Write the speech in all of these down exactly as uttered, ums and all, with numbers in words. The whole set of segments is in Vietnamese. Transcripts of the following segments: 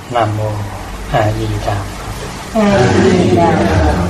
Nam mô A Di Đà Phật. A Di Đà Phật.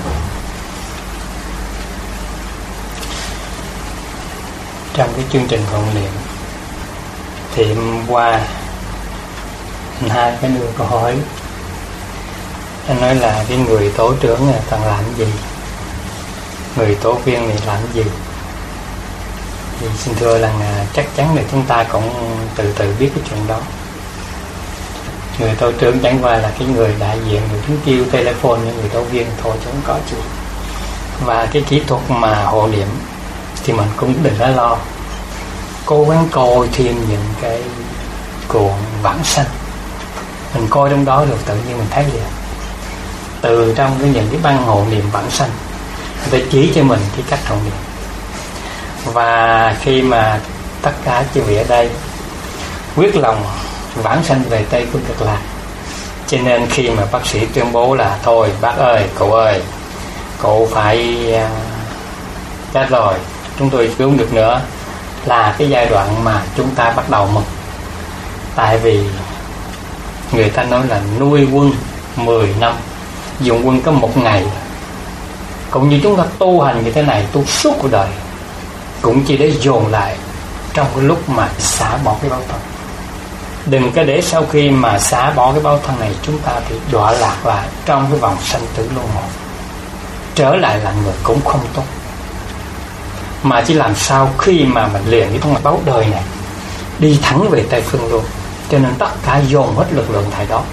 Trong cái chương trình huấn luyện thì hôm qua hai cái đưa câu hỏi. Anh nói là cái người tổ trưởng này cần làm gì, người tổ viên này làm gì. Thì xin thưa là chắc chắn là chúng ta cũng từ từ biết cái chuyện đó. Người tổ trưởng chẳng qua là cái người đại diện, người tiếng kêu telephone những người tổ viên thôi chứ không có chuyện. Và cái kỹ thuật mà hộ niệm thì mình cũng đừng có lo, cố gắng coi thêm những cái cuộn vãng sanh, mình coi trong đó rồi tự nhiên mình thấy liền. Từ trong cái những cái băng hộ niệm vãng sanh, người ta chỉ cho mình cái cách hộ niệm. Và khi mà tất cả chư vị ở đây quyết lòng vãng sanh về Tây Phương Cực Lạc, cho nên khi mà bác sĩ tuyên bố là thôi bác ơi, cậu ơi, cậu phải uh, chết rồi, chúng tôi cứu không được nữa, là cái giai đoạn mà chúng ta bắt đầu mừng. Tại vì người ta nói là nuôi quân mười năm, dùng quân có một ngày. Cũng như chúng ta tu hành như thế này, tu suốt cuộc đời, cũng chỉ để dồn lại trong cái lúc mà xả bỏ cái báo thân. Đừng có để sau khi mà xả bỏ cái báo thân này, chúng ta bị đọa lạc lại trong cái vòng sanh tử luân hồi, trở lại là người cũng không tốt. Mà chỉ làm sao khi mà mình liền cái thông báo đời này, đi thẳng về Tây Phương luôn. Cho nên tất cả dồn hết lực lượng tại đó.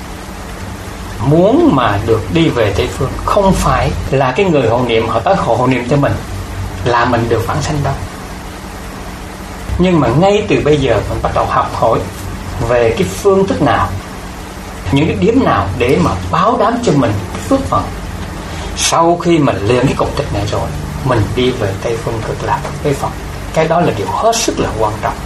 Muốn mà được đi về Tây Phương, không phải là cái người hộ niệm họ tới hộ niệm cho mình là mình được vãng sanh đâu. Nhưng mà ngay từ bây giờ mình bắt đầu học hỏi về cái phương thức nào, những cái điểm nào để mà báo đáp cho mình cái phước phần. Sau khi mình liền cái cục tịch này rồi, mình đi về Tây Phương Cực Lạc với Phật. Cái đó là điều hết sức là quan trọng.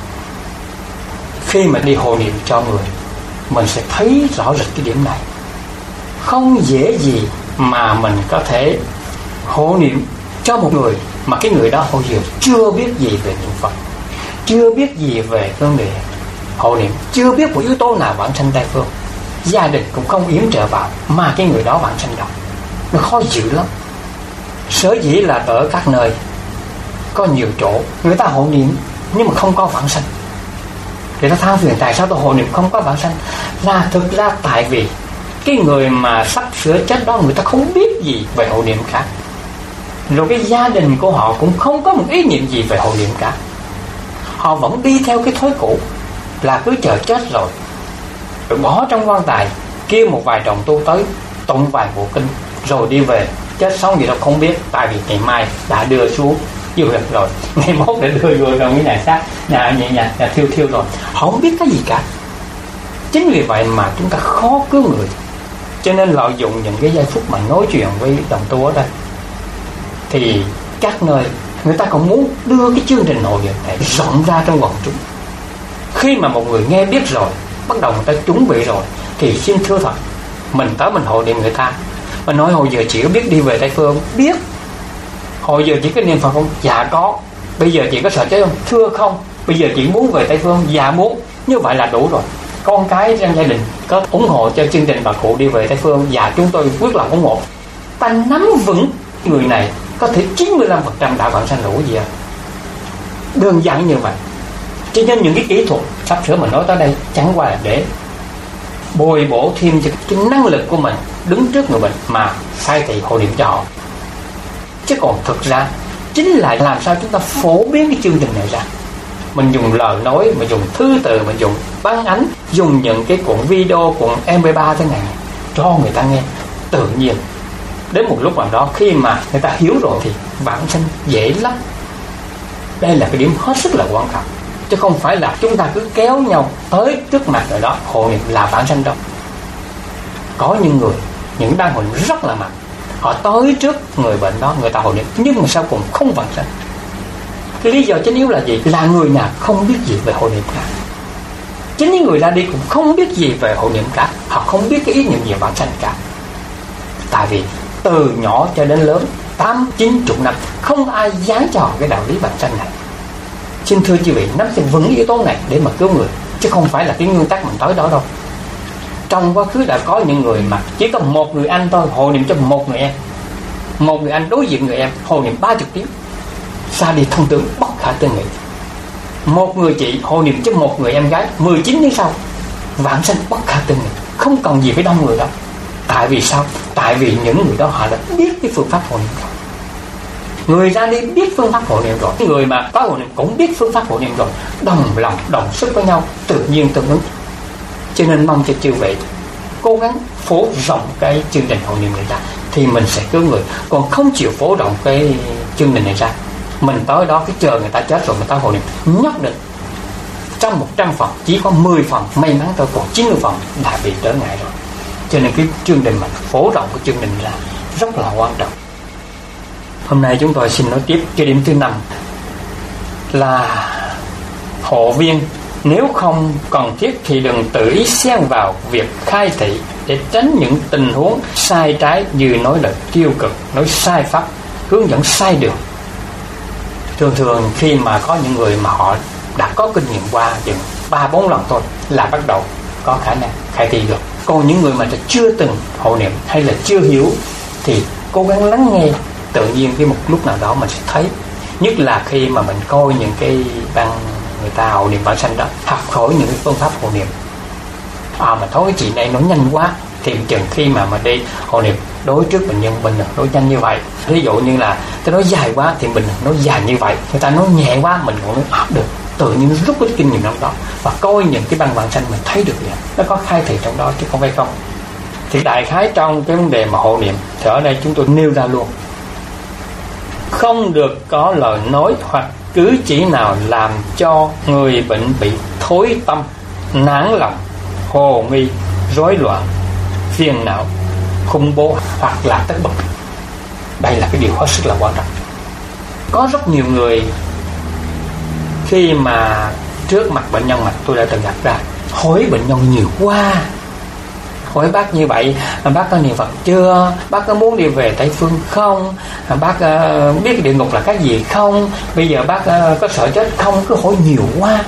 Khi mà đi hộ niệm cho người, mình sẽ thấy rõ rệt cái điểm này. Không dễ gì mà mình có thể hộ niệm cho một người mà cái người đó hồi giờ chưa biết gì về niệm Phật, chưa biết gì về vấn đề hộ niệm, chưa biết một yếu tố nào vãng sanh Tây Phương, gia đình cũng không yểm trợ vào, mà cái người đó vãng sanh đâu. Nó khó chịu lắm. Sở dĩ là ở các nơi có nhiều chỗ người ta hộ niệm nhưng mà không có vãng sanh. Người ta than phiền tại sao tôi hộ niệm không có vãng sanh, là thực ra tại vì cái người mà sắp sửa chết đó, người ta không biết gì về hộ niệm cả. Rồi cái gia đình của họ cũng không có một ý niệm gì về hộ niệm cả. Họ vẫn đi theo cái thói cũ là cứ chờ chết rồi, rồi bỏ trong quan tài, kêu một vài đồng tu tới tụng vài bộ kinh rồi đi về. Chết sống gì đâu không biết, tại vì ngày mai đã đưa xuống dương lực rồi, ngày mốt đã đưa vô trong cái nhà xác, nhà nhà nhà, nhà thiêu thiêu rồi. Họ không biết cái gì cả. Chính vì vậy mà chúng ta khó cứu người. Cho nên lợi dụng những cái giây phút mà nói chuyện với đồng tu ở đây, thì các nơi người ta cũng muốn đưa cái chương trình hội niệm này rộng ra trong quần chúng. Khi mà một người nghe biết rồi, bắt đầu người ta chuẩn bị rồi, thì xin thưa thật, mình tới mình hội niệm người ta, mình nói hồi giờ chỉ có biết đi về Tây Phương, biết. Hồi giờ chỉ có niệm Phật không? Dạ có. Bây giờ chị có sợ chết không? Thưa không. Bây giờ chị muốn về Tây Phương? Dạ muốn. Như vậy là đủ rồi. Con cái trong gia đình có ủng hộ cho chương trình bà cụ đi về Tây Phương? Dạ chúng tôi quyết lòng ủng hộ. Ta nắm vững người này có thể chín mươi lăm phần trăm đã vãng sanh đủ gì à? Đơn giản như vậy. Cho nên những cái kỹ thuật sắp sửa mình nói tới đây chẳng qua là để bồi bổ thêm cho cái năng lực của mình đứng trước người bệnh mà sai thị hộ niệm cho họ. Chứ còn thực ra chính là làm sao chúng ta phổ biến cái chương trình này ra. Mình dùng lời nói, mình dùng thư từ, mình dùng băng ánh, dùng những cái cuộn video, cuộn em pê ba thế này cho người ta nghe. Tự nhiên đến một lúc nào đó khi mà người ta hiểu rồi thì vãng sanh dễ lắm. Đây là cái điểm hết sức là quan trọng. Chứ không phải là chúng ta cứ kéo nhau tới trước mặt rồi đó hộ niệm là vãng sanh đâu. Có những người, những đang hộ niệm rất là mạnh, họ tới trước người bệnh đó, người ta hộ niệm nhưng mà sau cùng không vãng sanh. Cái lý do chính yếu là gì? Là người nào không biết gì về hộ niệm cả. Chính những người ra đi cũng không biết gì về hộ niệm cả. Họ không biết cái ý niệm gì vãng sanh cả. Tại vì từ nhỏ cho đến lớn, tám, chín chục năm, không ai dán cho họ cái đạo lý vãng sanh này. Xin thưa quý vị, nắm cho vững yếu tố này để mà cứu người, chứ không phải là cái nguyên tắc mình tới đó đâu. Trong quá khứ đã có những người mà chỉ có một người anh thôi hộ niệm cho một người em, một người anh đối diện người em hộ niệm ba chục tiếng, xa đi thông tưởng bất khả tư nghị. Một người chị hộ niệm cho một người em gái mười chín tiếng sau, vãng sanh bất khả tư nghị, không còn gì với đông người đâu. Tại vì sao? Tại vì những người đó họ đã biết cái phương pháp hộ niệm rồi. Người ra đi biết phương pháp hộ niệm rồi, người mà có hộ niệm cũng biết phương pháp hộ niệm rồi, đồng lòng đồng sức với nhau, tự nhiên tương ứng. Cho nên mong cho chư vị cố gắng phổ rộng cái chương trình hộ niệm này ra thì mình sẽ cứu người. Còn không chịu phổ rộng cái chương trình này ra, mình tới đó cái chờ người ta chết rồi mình ta hộ niệm, nhất định trong một trăm phần chỉ có mười phần may mắn thôi, còn chín mươi phần đã bị trở ngại rồi. Cho nên cái chương trình mình phổ rộng cái chương trình ra rất là quan trọng. Hôm nay chúng tôi xin nói tiếp cái điểm thứ năm là hộ viên nếu không cần thiết thì đừng tự ý xen vào việc khai thị để tránh những tình huống sai trái như nói lời tiêu cực, nói sai pháp, hướng dẫn sai đường. Thường thường khi mà có những người mà họ đã có kinh nghiệm qua chừng ba bốn lần thôi là bắt đầu có khả năng khai thị được. Còn những người mà chưa từng hộ niệm hay là chưa hiểu thì cố gắng lắng nghe, tự nhiên cái một lúc nào đó mình sẽ thấy. Nhất là khi mà mình coi những cái băng người ta hộ niệm vãng sanh đó, học hỏi những cái phương pháp hộ niệm. À mà thấy cái chị này nó nhanh quá thì chừng khi mà mình đi hộ niệm đối trước bệnh nhân mình nói nhanh như vậy, ví dụ như là tôi nói dài quá thì mình nói dài như vậy, người ta nói nhẹ quá mình cũng nói áp được. Tự nhiên rút cái kinh nghiệm trong đó và coi những cái băng vãng sanh mình thấy được liền, nó có khai thị trong đó chứ không phải không. Thì đại khái trong cái vấn đề mà hộ niệm thì ở đây chúng tôi nêu ra luôn, không được có lời nói hoặc cử chỉ nào làm cho người bệnh bị thối tâm, nản lòng, hồ nghi, rối loạn, phiền não, khủng bố hoặc là tất bật. Đây là cái điều hết sức là quan trọng. Có rất nhiều người khi mà trước mặt bệnh nhân mà tôi đã từng gặp ra, hỏi bệnh nhân nhiều quá, hỏi bác như vậy, bác có niệm Phật chưa, bác có muốn đi về Tây Phương không, bác uh, biết địa ngục là cái gì không, bây giờ bác uh, có sợ chết không. Cứ hỏi nhiều quá,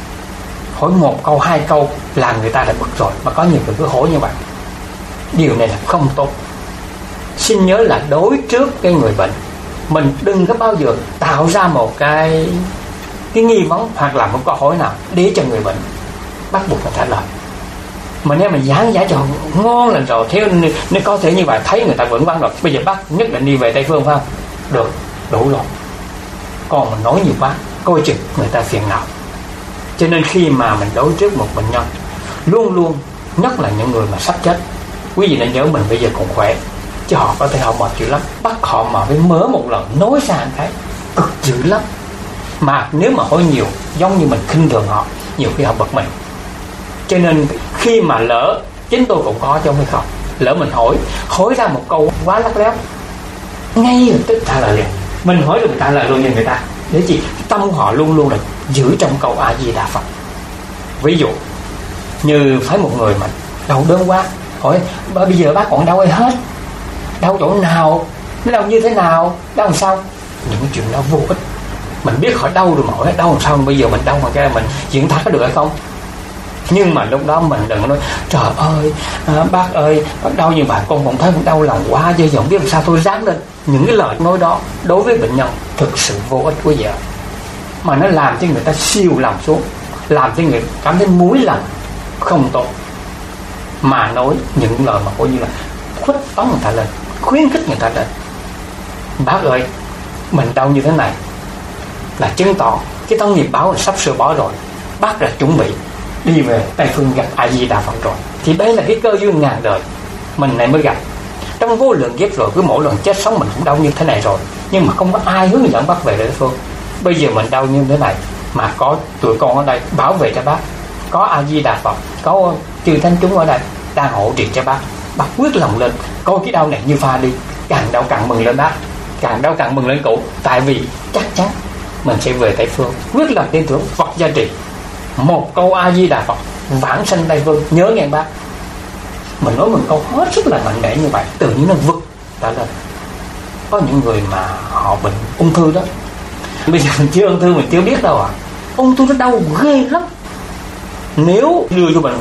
hỏi một câu hai câu là người ta đã bực rồi. Mà có nhiều người cứ hỏi như vậy, điều này là không tốt. Xin nhớ là đối trước cái người bệnh, mình đừng có bao giờ tạo ra một cái cái nghi vấn hoặc là một câu hỏi nào để cho người bệnh bắt buộc phải trả lời. Mà nếu mà giảng giải cho ngon lành rồi, theo nếu có thể như vậy, thấy người ta vững vàng rồi, bây giờ bác nhất định đi về Tây Phương phải không? Được, đủ rồi. Còn mình nói nhiều quá, coi chừng người ta phiền não. Cho nên khi mà mình đối trước một bệnh nhân, luôn luôn, nhất là những người mà sắp chết, quý vị nên nhớ mình bây giờ còn khỏe, chứ họ có thể họ mệt dữ lắm. Bắt họ mà phải mở một lần nói ra một cái cực dữ lắm. Mà nếu mà hỏi nhiều, giống như mình khinh thường họ, nhiều khi họ bật mình. Cho nên khi mà lỡ, chính tôi cũng có chứ không phải không, lỡ mình hỏi hỏi ra một câu quá lắc léo, ngay lập tức trả lời liền. Mình hỏi được người ta lời luôn như người ta, để gì tâm họ luôn luôn là giữ trong câu A Di Đà Phật. Ví dụ như phải một người mà đau đớn quá, hỏi bây giờ bác còn đau hay hết, đau chỗ nào, nó đau như thế nào, đau làm sao. Những chuyện đó vô ích. Mình biết họ đau rồi mà hỏi đau làm sao, bây giờ mình đau mà cái mình diễn tả có được hay không. Nhưng mà lúc đó mình đừng có nói trời ơi à, bác ơi bác đau như vậy con cũng thấy cũng đau lòng quá chứ giờ không biết làm sao tôi dám lên. Những cái lời nói đó đối với bệnh nhân thực sự vô ích quá giờ, mà nó làm cho người ta siêu lòng xuống, làm cho người cảm thấy muối lòng, không tốt. Mà nói những lời mà coi như là khuếch tán người ta lên, khuyến khích người ta lên. Bác ơi mình đau như thế này là chứng tỏ cái thân nghiệp báo là sắp sửa bỏ rồi, bác đã chuẩn bị đi về Tây Phương gặp A Di Đà Phật rồi. Thì đây là cái cơ duyên ngàn đời mình này mới gặp. Trong vô lượng kiếp rồi, cứ mỗi lần chết sống mình cũng đau như thế này rồi, nhưng mà không có ai hướng dẫn bác về Tây Phương. Bây giờ mình đau như thế này mà có tụi con ở đây bảo vệ cho bác, có A Di Đà Phật, có chư thánh chúng ở đây đang hỗ trợ cho bác. Bác quyết lòng lên, coi cái đau này như pha đi, càng đau càng mừng lên bác, càng đau càng mừng lên cụ. Tại vì chắc chắn mình sẽ về Tây Phương. Quyết lòng tin tưởng Phật gia trì, một câu A Di Đà Phật vãng sanh Tây Phương, nhớ nghe bác. Mình nói một câu hết sức là mạnh mẽ như vậy, tự nhiên nó vượt ta lên. Có những người mà họ bệnh ung thư đó, bây giờ mình chưa ung thư mình chưa biết đâu à, ung thư nó đau ghê lắm. Nếu đưa vô bệnh viện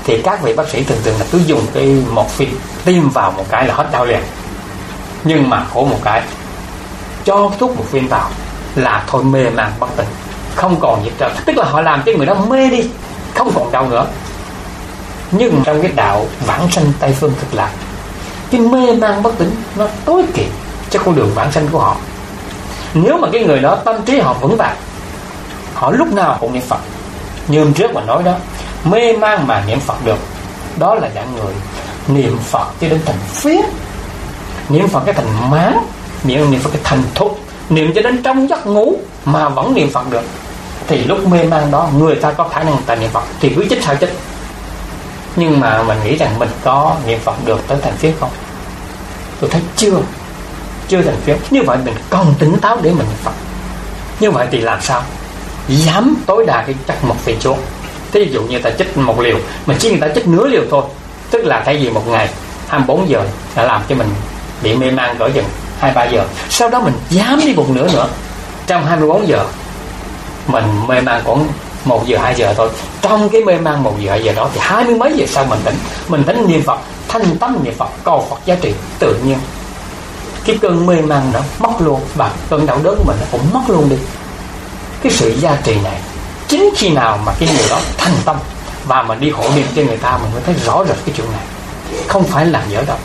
thì các vị bác sĩ thường thường là cứ dùng cái morphine tiêm vào một cái là hết đau liền. Nhưng mà khổ một cái, cho thuốc morphine vào là thôi mê man bất tỉnh, không còn gì trơn. Tức là họ làm cho người đó mê đi, không còn đau nữa. Nhưng trong cái đạo vãng sanh Tây Phương Cực Lạc, cái mê man bất tỉnh nó tối kỵ cho con đường vãng sanh của họ. Nếu mà cái người đó tâm trí họ vững vàng, họ lúc nào cũng niệm Phật. Như hôm trước mà nói đó, mê man mà niệm Phật được, đó là dạng người niệm Phật cho đến thành phiến, niệm Phật cái thành mán, niệm niệm Phật cái thành thục, niệm cho đến trong giấc ngủ mà vẫn niệm Phật được, thì lúc mê man đó người ta có khả năng người ta niệm Phật thì cứ chết sao chết. Nhưng mà mình nghĩ rằng mình có niệm Phật được tới thành phiến không? Tôi thấy chưa, chưa thành phiến. Như vậy mình còn tỉnh táo để mình niệm Phật. Như vậy thì làm sao dám tối đa cái chất một phiền xuống. Thí dụ như ta chích một liều, mình chỉ người ta chích nửa liều thôi, tức là thay vì một ngày hai mươi bốn giờ đã làm cho mình bị mê man cỡ chừng hai ba giờ, sau đó mình dám đi một nửa nữa, trong hai mươi bốn giờ mình mê man khoảng một giờ hai giờ thôi. Trong cái mê man một giờ hai giờ đó thì hai mươi mấy giờ sau mình tỉnh, mình tỉnh niệm Phật, thanh tâm niệm Phật, cầu Phật giá trị, tự nhiên cái cơn mê man nó mất luôn, và cơn đau đớn của mình nó cũng mất luôn đi. Cái sự gia trì này chính khi nào mà cái người đó thành tâm và mình đi hộ niệm cho người ta, mình mới thấy rõ rệt cái chuyện này, không phải là dở đâu.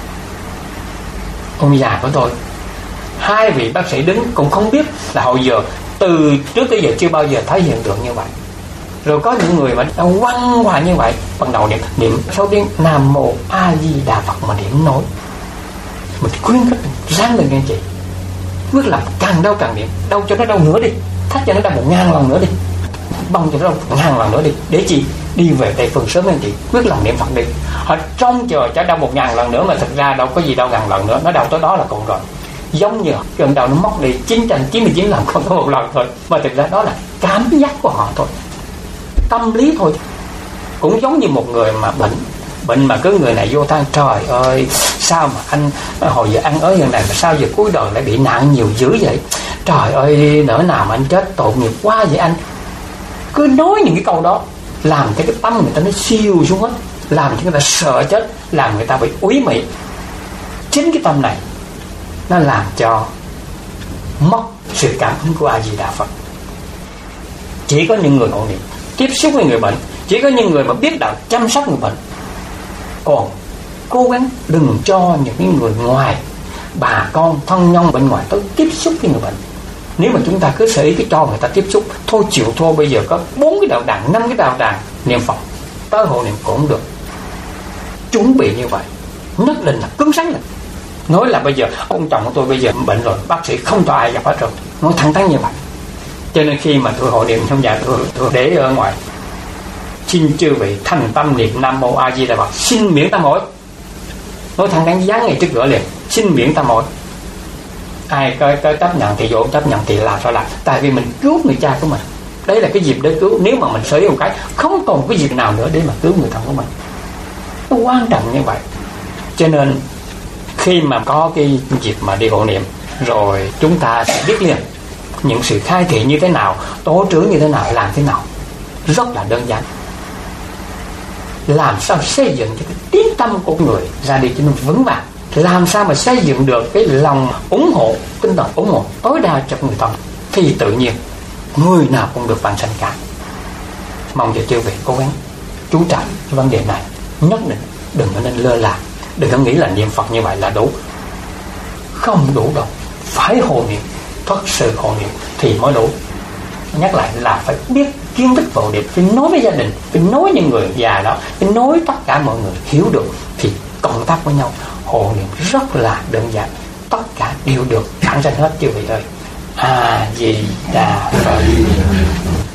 Ông già của tôi, hai vị bác sĩ đứng cũng không biết là hồi giờ từ trước tới giờ chưa bao giờ thấy hiện tượng như vậy. Rồi có những người mà nó quăng hoài như vậy, ban đầu niệm niệm sau tiếng Nam Mô A Di Đà Phật mà niệm nói, mình khuyên các ráng lên nghe chị, quyết làm càng đau càng niệm, đau cho nó đau nữa đi, thắt cho nó đau một ngàn lần nữa đi, băng cho nó đau một ngàn lần nữa đi, để chị đi về Tây Phương sớm anh chị, quyết lòng niệm Phật đi. Họ trông chờ cho đau một ngàn lần nữa mà thực ra đâu có gì đau ngàn lần nữa, nó đau tới đó là còn rồi. Giống như cơn đau nó mất đi chín trăm chín mươi chín lần, không có một lần thôi, mà thực ra đó là cảm giác của họ thôi, tâm lý thôi. Cũng giống như một người mà bệnh bệnh mà cứ người này vô than, trời ơi sao mà anh hồi giờ ăn ới như này mà sao giờ cuối đời lại bị nạn nhiều dữ vậy, trời ơi nỡ nào mà anh chết tội nghiệp quá vậy anh. Cứ nói những cái câu đó làm cho cái tâm người ta nó siêu xuống hết, làm cho người ta sợ chết, làm người ta bị úy mị. Chính cái tâm này nó làm cho mất sự cảm hứng của A Di Đà Phật. Chỉ có những người hộ niệm tiếp xúc với người bệnh, chỉ có những người mà biết đạo chăm sóc người bệnh. Còn cố gắng đừng cho những người ngoài, bà con thân nhân bên ngoài tới tiếp xúc với người bệnh. Nếu mà chúng ta cứ sở ý cái cho người ta tiếp xúc, thôi chịu thua, bây giờ có bốn cái đạo đàn, năm cái đạo đàn niệm Phật, tới hộ niệm cũng được. Chuẩn bị như vậy, nhất định là cứng rắn. Là nói là bây giờ ông chồng của tôi bây giờ bệnh rồi, bác sĩ không cho ai gặp hết rồi, nói thẳng thắn như vậy. Cho nên khi mà tôi hộ niệm trong nhà tôi, tôi để ở ngoài, xin chư vị thành tâm niệm Nam Mô A Di Đà Phật, xin miễn tam mối. Nói thẳng thắn dán ngay trước cửa liền, xin miễn tam mối. Ai có, có chấp nhận thì vô, chấp nhận thì làm sao làm, tại vì mình cứu người cha của mình, đấy là cái dịp để cứu. Nếu mà mình xử lý một cái, không còn cái dịp nào nữa để mà cứu người thân của mình. Nó quan trọng như vậy. Cho nên khi mà có cái dịp mà đi hộ niệm rồi, chúng ta sẽ biết liền những sự khai thị như thế nào, tổ trưởng như thế nào, làm thế nào. Rất là đơn giản. Làm sao xây dựng cho cái tín tâm của người ra đi cho nó vững vàng, làm sao mà xây dựng được cái lòng ủng hộ, tinh thần ủng hộ tối đa cho người thân, thì tự nhiên người nào cũng được vãng sanh cả. Mong cho chư vị cố gắng chú trọng cái vấn đề này, nhất định đừng có nên lơ là, đừng có nghĩ là niệm Phật như vậy là đủ. Không đủ đâu, phải hộ niệm, thật sự hộ niệm thì mới đủ. Nhắc lại là phải biết kiến thức hộ niệm, phải nói với gia đình, phải nói những người già đó, phải nói tất cả mọi người hiểu được, thì cộng tác với nhau. Hộ niệm rất là đơn giản, tất cả đều được vãng sanh hết chư vị ơi. A Di Đà Phật.